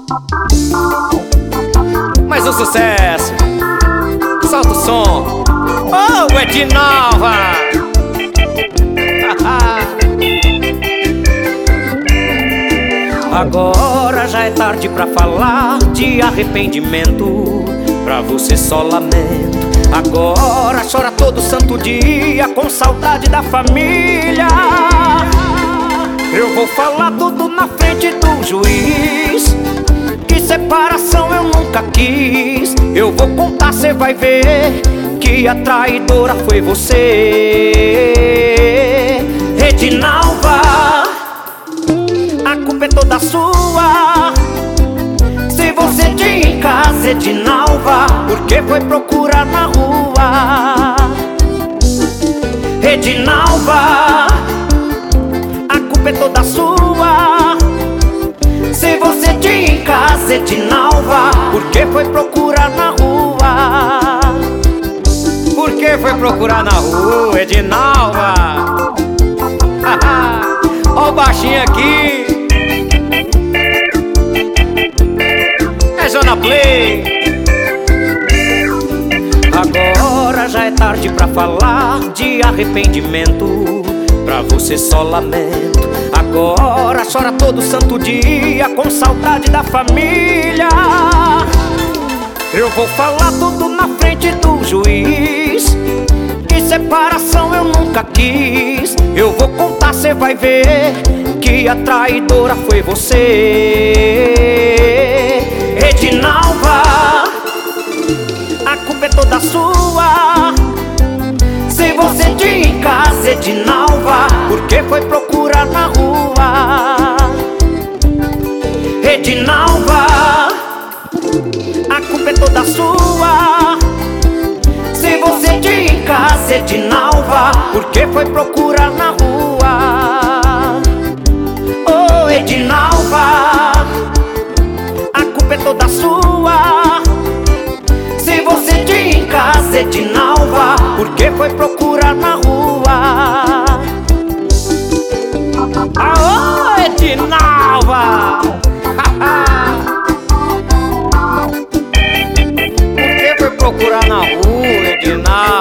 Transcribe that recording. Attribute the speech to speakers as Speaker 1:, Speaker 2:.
Speaker 1: Mais um sucesso. Solta o som. Oh, Edinalva. Agora já é tarde pra falar de arrependimento. Pra você só lamento. Agora chora todo santo dia com saudade da família. Eu vou falar tudo na frente do juiz. Que separação eu nunca quis. Eu vou contar, cê vai ver que a traidora foi você. Edinalva, a culpa é toda sua. Se você tinha em casa, Edinalva, por que foi procurar na rua? Edinalva, a culpa é toda sua. Se você tinha em casa, Edinalva, por que foi procurar na rua? Por que foi procurar na rua, Edinalva? Ó o baixinho aqui. É Zona Play. Agora já é tarde pra falar de arrependimento. Pra você só lamento. Agora chora todo santo dia com saudade da família. Eu vou falar tudo na frente do juiz. Que separação eu nunca quis. Eu vou contar, cê vai ver que a traidora foi você. Edinalva, a culpa é toda sua. Se você tinha em casa, Edinalva, por que foi procurar na rua? Edinalva, a culpa é toda sua. Se você tinha em casa, Edinalva, por que foi procurar na rua? Oh, Edinalva, a culpa é toda sua. Se você tinha em casa, Edinalva, por que foi procurar na rua? Aô, Edinalva! Por que foi procurar na rua, Edinalva?